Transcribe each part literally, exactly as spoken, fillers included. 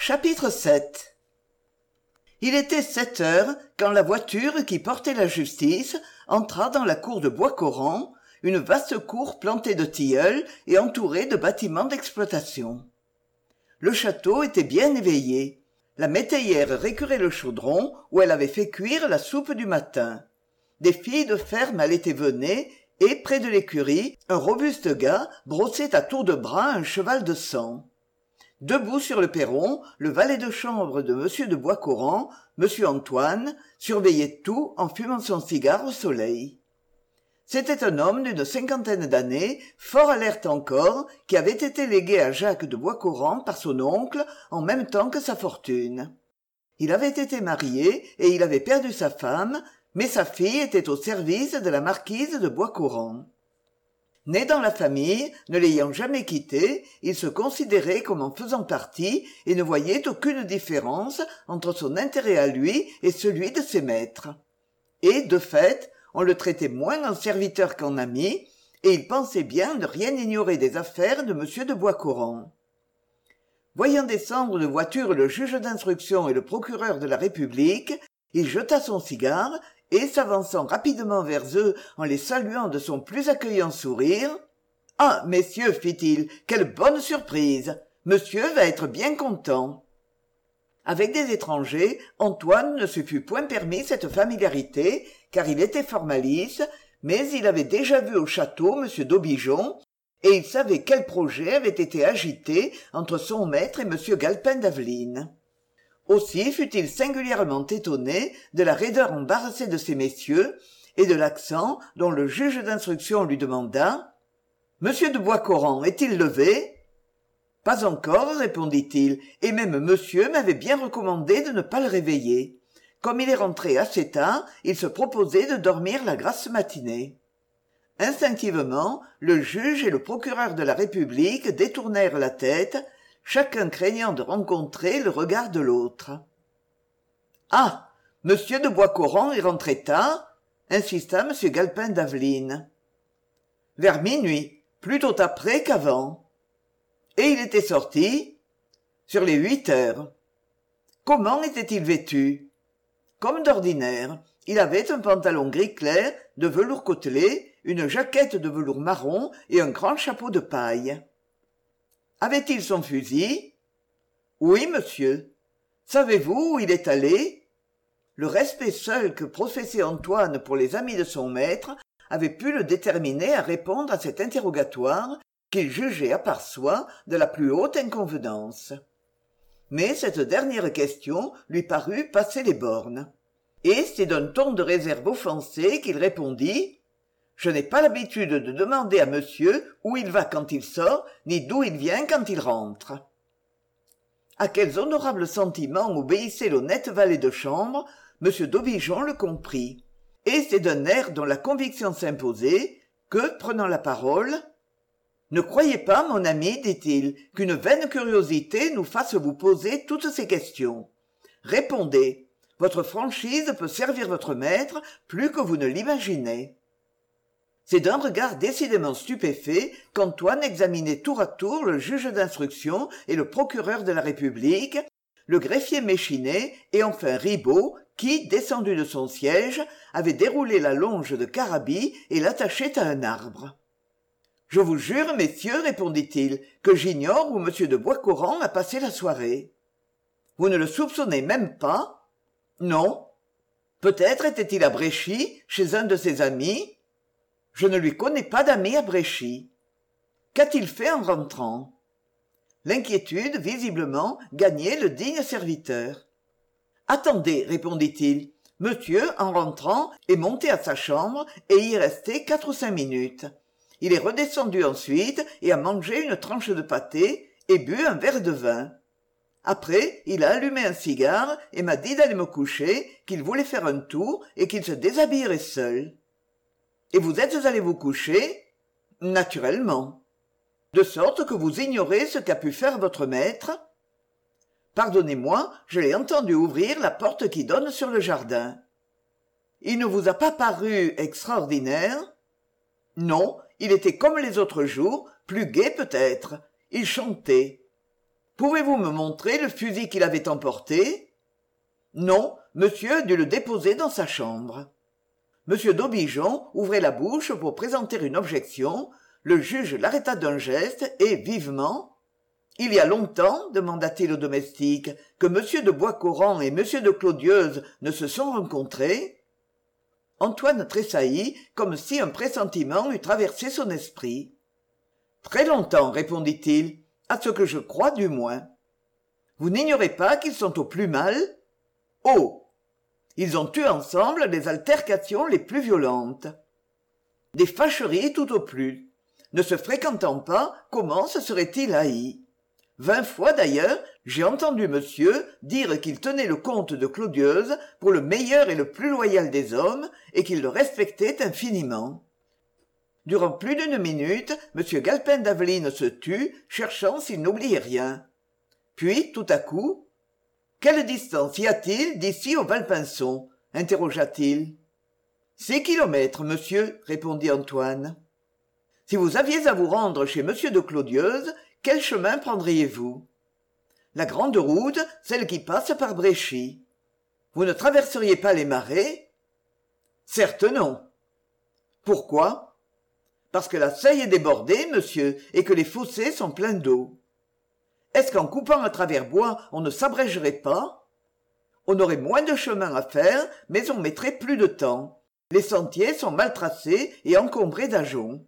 Chapitre sept. Il était sept heures quand la voiture qui portait la justice entra dans la cour de Bois-Coran, une vaste cour plantée de tilleuls et entourée de bâtiments d'exploitation. Le château était bien éveillé. La métayère récurait le chaudron où elle avait fait cuire la soupe du matin. Des filles de ferme allaient et venaient, et près de l'écurie, un robuste gars brossait à tour de bras un cheval de sang. Debout sur le perron, le valet de chambre de M. de Bois-Coran, M. Antoine, surveillait tout en fumant son cigare au soleil. C'était un homme d'une cinquantaine d'années, fort alerte encore, qui avait été légué à Jacques de Bois-Coran par son oncle en même temps que sa fortune. Il avait été marié et il avait perdu sa femme, mais sa fille était au service de la marquise de Bois-Coran. Né dans la famille, ne l'ayant jamais quittée, il se considérait comme en faisant partie et ne voyait aucune différence entre son intérêt à lui et celui de ses maîtres. Et, de fait, on le traitait moins en serviteur qu'en ami, et il pensait bien ne rien ignorer des affaires de M. de Bois-Coran. Voyant descendre de voiture le juge d'instruction et le procureur de la République, il jeta son cigare et, s'avançant rapidement vers eux en les saluant de son plus accueillant sourire, « Ah, messieurs, fit-il, quelle bonne surprise! Monsieur va être bien content. » Avec des étrangers, Antoine ne se fut point permis cette familiarité, car il était formaliste, mais il avait déjà vu au château M. d'Aubigeon, et il savait quel projet avait été agité entre son maître et M. Galpin d'Aveline. Aussi fut-il singulièrement étonné de la raideur embarrassée de ces messieurs et de l'accent dont le juge d'instruction lui demanda « Monsieur de Bois-Coran est-il levé ?» « Pas encore, répondit-il, et même monsieur m'avait bien recommandé de ne pas le réveiller. Comme il est rentré assez tard, il se proposait de dormir la grasse matinée. » Instinctivement, le juge et le procureur de la République détournèrent la tête, chacun craignant de rencontrer le regard de l'autre. « Ah, monsieur de Bois-Coran est rentré tard ?» insista M. Galpin d'Aveline. « Vers minuit, plutôt après qu'avant. » Et il était sorti sur les huit heures. Comment était-il vêtu? Comme d'ordinaire, il avait un pantalon gris clair, de velours côtelé, une jaquette de velours marron et un grand chapeau de paille. Avait-il son fusil? Oui, monsieur. Savez-vous où il est allé? Le respect seul que professait Antoine pour les amis de son maître avait pu le déterminer à répondre à cet interrogatoire qu'il jugeait à part soi de la plus haute inconvenance. Mais cette dernière question lui parut passer les bornes. Et c'est d'un ton de réserve offensé qu'il répondit « Je n'ai pas l'habitude de demander à monsieur où il va quand il sort, ni d'où il vient quand il rentre. » À quels honorables sentiments obéissait l'honnête valet de chambre, M. d'Aubigeon le comprit. Et c'est d'un air dont la conviction s'imposait que, prenant la parole, « Ne croyez pas, mon ami, dit-il, qu'une vaine curiosité nous fasse vous poser toutes ces questions. Répondez. Votre franchise peut servir votre maître plus que vous ne l'imaginez. » C'est d'un regard décidément stupéfait qu'Antoine examinait tour à tour le juge d'instruction et le procureur de la République, le greffier Méchinet et enfin Ribaud, qui, descendu de son siège, avait déroulé la longe de Carabie et l'attachait à un arbre. « Je vous jure, messieurs, répondit-il, que j'ignore où M. de Bois-Coran a passé la soirée. »« Vous ne le soupçonnez même pas ?»« Non. »« Peut-être était-il à Bréchy, chez un de ses amis ?»« Je ne lui connais pas d'amis à Bréchy. »« Qu'a-t-il fait en rentrant ?» L'inquiétude, visiblement, gagnait le digne serviteur. « Attendez, répondit-il. Monsieur, en rentrant, est monté à sa chambre et y est resté quatre ou cinq minutes. Il est redescendu ensuite et a mangé une tranche de pâté et bu un verre de vin. Après, il a allumé un cigare et m'a dit d'aller me coucher, qu'il voulait faire un tour et qu'il se déshabillerait seul. Et vous êtes allé vous coucher? Naturellement. De sorte que vous ignorez ce qu'a pu faire votre maître? Pardonnez-moi, je l'ai entendu ouvrir la porte qui donne sur le jardin. Il ne vous a pas paru extraordinaire? Non, il était comme les autres jours, plus gai peut-être. Il chantait. Pouvez-vous me montrer le fusil qu'il avait emporté? Non, monsieur a dû le déposer dans sa chambre. M. d'Aubigeon ouvrait la bouche pour présenter une objection. Le juge l'arrêta d'un geste et, vivement, « Il y a longtemps, demanda-t-il au domestique, que M. de Boiscoran et M. de Clodieuze ne se sont rencontrés ?» Antoine tressaillit, comme si un pressentiment eût traversé son esprit. « Très longtemps, répondit-il, à ce que je crois du moins. Vous n'ignorez pas qu'ils sont au plus mal? Oh! Ils ont eu ensemble les altercations les plus violentes. Des fâcheries tout au plus. Ne se fréquentant pas, comment se serait-il haï? Vingt fois d'ailleurs, j'ai entendu monsieur dire qu'il tenait le comte de Clodieuze pour le meilleur et le plus loyal des hommes, et qu'il le respectait infiniment. Durant plus d'une minute, M. Galpin d'Aveline se tut, cherchant s'il n'oubliait rien. Puis, tout à coup, « Quelle distance y a-t-il d'ici au Valpinçon ?» interrogea-t-il. « Six kilomètres, monsieur, » répondit Antoine. « Si vous aviez à vous rendre chez M. de Clodieuze, quel chemin prendriez-vous? La grande route, celle qui passe par Bréchy. Vous ne traverseriez pas les marais? Certes non. Pourquoi? Parce que la Seille est débordée, monsieur, et que les fossés sont pleins d'eau. Est-ce qu'en coupant à travers bois, on ne s'abrégerait pas? On aurait moins de chemin à faire, mais on mettrait plus de temps. Les sentiers sont mal tracés et encombrés d'ajoncs.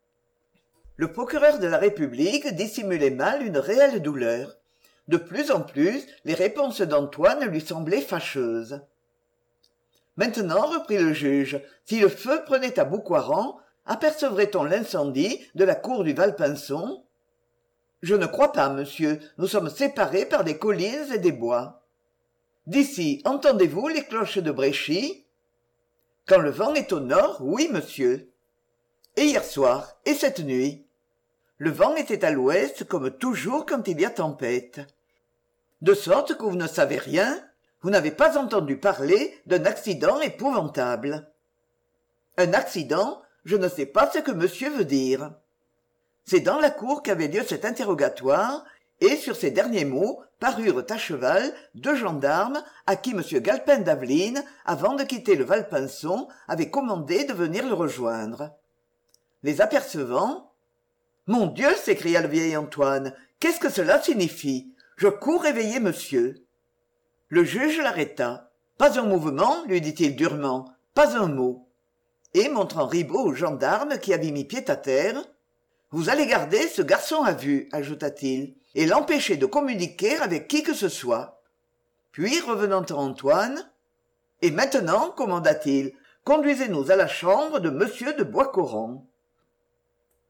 Le procureur de la République dissimulait mal une réelle douleur. De plus en plus, les réponses d'Antoine lui semblaient fâcheuses. Maintenant, reprit le juge, si le feu prenait à Boucoiran, apercevrait-on l'incendie de la cour du Valpinçon? Je ne crois pas, monsieur, nous sommes séparés par des collines et des bois. D'ici, entendez-vous les cloches de Bréchy? Quand le vent est au nord, oui, monsieur. Et hier soir, et cette nuit? Le vent était à l'ouest, comme toujours quand il y a tempête. De sorte que vous ne savez rien? Vous n'avez pas entendu parler d'un accident épouvantable. Un accident? Je ne sais pas ce que monsieur veut dire. C'est dans la cour qu'avait lieu cet interrogatoire, et sur ces derniers mots parurent à cheval deux gendarmes à qui M. Galpin d'Aveline, avant de quitter le Valpinçon, avait commandé de venir le rejoindre. Les apercevant, « Mon Dieu !» s'écria le vieil Antoine, « qu'est-ce que cela signifie? Je cours réveiller monsieur. » Le juge l'arrêta. « Pas un mouvement, lui dit-il durement, pas un mot. » Et, montrant Ribaud au gendarme qui avait mis pied à terre, « Vous allez garder ce garçon à vue, ajouta-t-il, et l'empêcher de communiquer avec qui que ce soit. » Puis, revenant à Antoine, « Et maintenant, commanda-t-il, conduisez-nous à la chambre de monsieur de Boiscoran. »